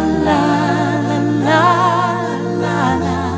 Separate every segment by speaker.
Speaker 1: la, la, la, la.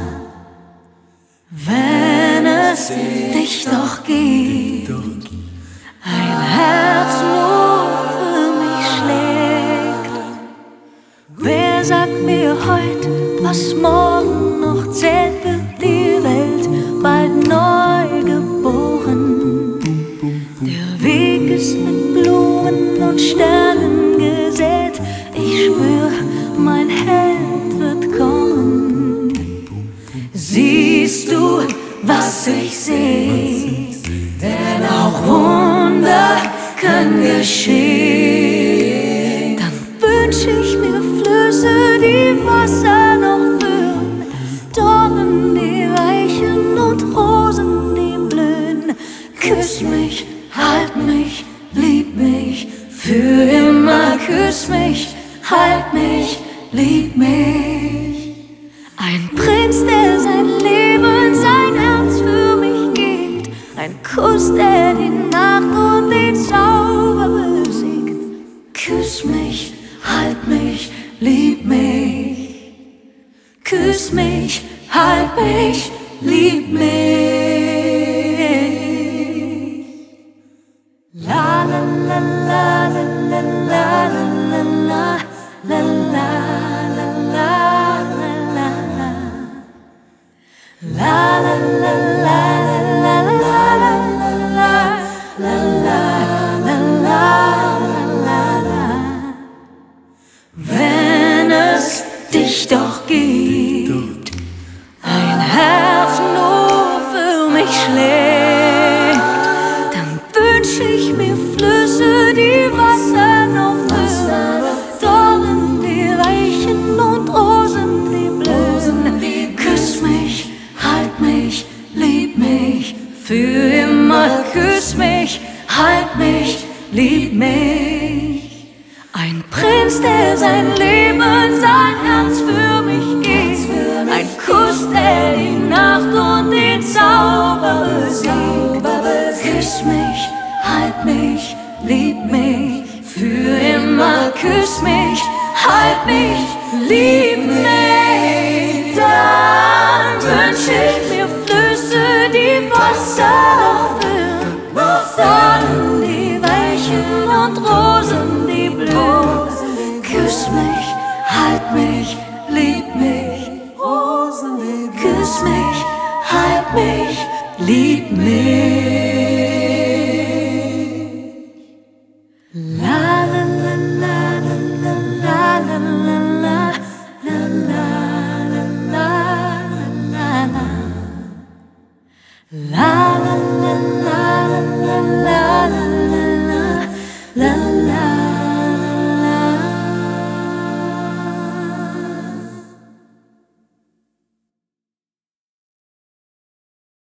Speaker 1: Wenn es dich doch gibt, ein Herz nur für mich schlägt. Wer sagt mir heute, was morgen noch zählt, wird die Welt bald neu geboren. Der Weg ist mit Blumen und Sternen gesät. Ich spür, mein Held wird kommen. Siehst du, was ich seh? Denn auch Wunder können geschehen. Dann wünsch ich mir Flüsse, die Wasser noch führen, Dornen, die weichen und Rosen, die blühen. Küss mich, halt mich, lieb mich, für immer. Küss mich, halt mich, lieb mich. Ein Prinz, der sein Leben, sein Herz für mich gibt. Ein Kuss, der die Nacht und den Zauber besiegt. Küss mich, halt mich, lieb mich. Küss mich, halt mich, lieb mich. La la la la la la la la la la la la la la la. La la la la la la la la la la la. Wenn es dich doch gibt, ein Herz nur für mich schlägt, dann wünsch ich mir Flüsse, die Wasser noch führen, Dornen, die weichen und Rosen, die blühen. Küss mich, halt mich, lieb mich, für immer. Küss mich, halt mich, lieb mich. Ein Prinz, der sein Leben, sein Herz für mich gibt. Ein Kuss, der die Nacht und den Zauber besiegt. Küss mich, halt mich, lieb mich, für immer. Küss mich, halt mich, lieb mich. Dann wünsch ich mir Flüsse, die Wasser noch führen, Dornen, die weichen und Rosen, die blühen. Küss mich, halt mich,